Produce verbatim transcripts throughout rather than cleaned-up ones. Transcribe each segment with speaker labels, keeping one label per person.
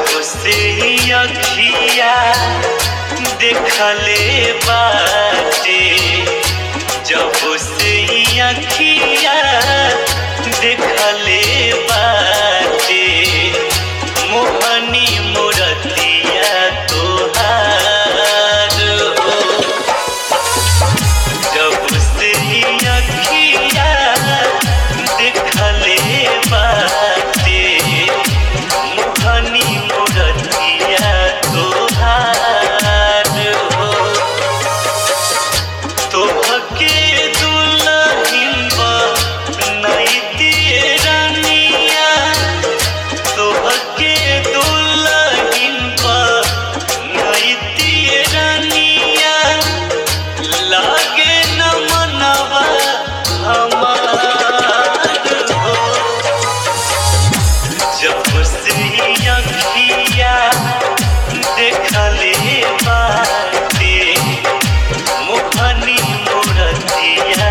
Speaker 1: से अखिया देखले बाटे, जब से अखिया देखले बाटे, मोहनी मूरतिया तोहार हो। जब से अखिया देखले बाटे, मोहनी मूरतिया तोहार हो। तोहके दुल्हन बनैती रानिया, तोहके दुल्हन बनैती रानिया, लागे न मनवा हमार हो। जब से अखिया देखले बाटे, मोहनी मूरतिया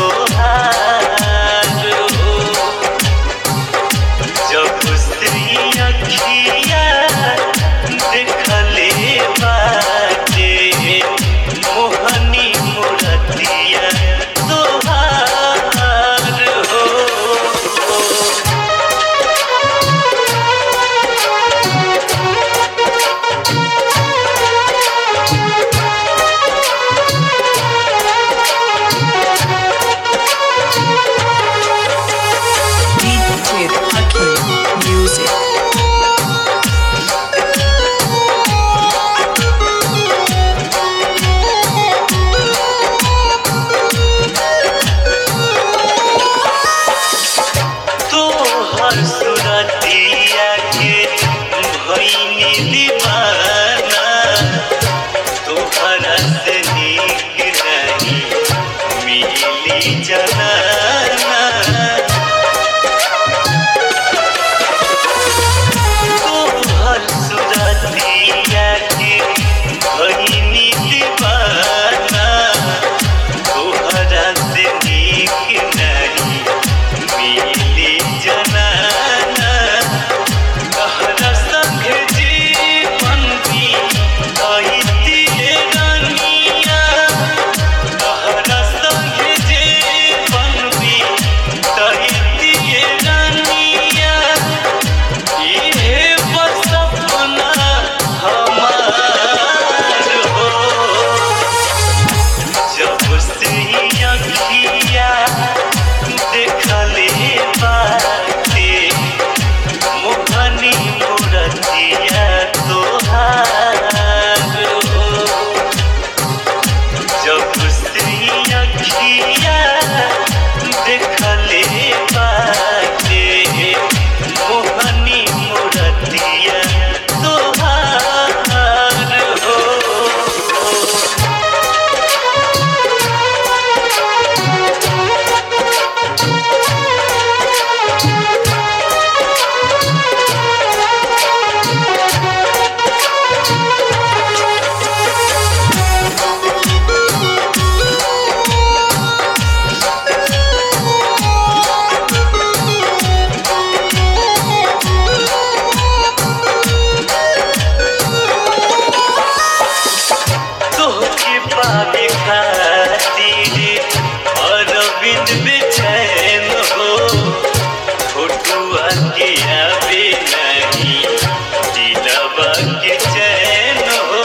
Speaker 1: तोहार हो। जब से अखिया देखले बाटे, मोहनी मूरतिया तोहार हो।
Speaker 2: Music.
Speaker 1: तोहर सुरतिया के भइनी दीवाना, तोहरा से नीक नहीं मिली जनाना। तोहर सुरतिया के भइनी दीवाना, तोहरा से नीक नहीं मिली जनाना। तोहरा संग जीवन बीतैती रानिया, तोहरा संग जीवन बीतैती रानिया, इहे बस सपना हमार हो। जब से अखिया देखले बाटे, मोहनी मूरतिया तोहार हो। जब से अखिया देखले बाटे, मोहनी मूरतिया तोहार हो। तोहके पावे खातिर अरविंद बेचैन हो, फोटुआ के आवे नहीं दिलवा के चैन हो।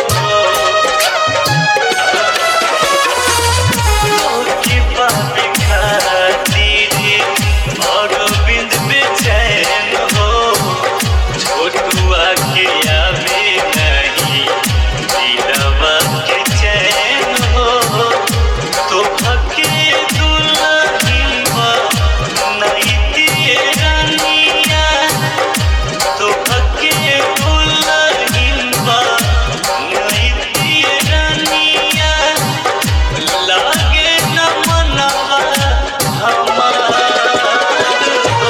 Speaker 1: तोहके पावे खातिर अरविंद बेचैन हो, फोटुआ के आवे नहीं दिलवा के चैन हो। तोहके दुल्हन बनैती रानिया, तोहके दुल्हन बनैती रानिया, लागे न मनवा हमार हो।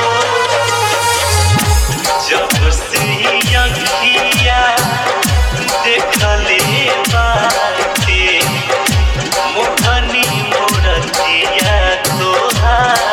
Speaker 1: जब से अखिया देखले बाटे, मोहनी मूरतिया तोहार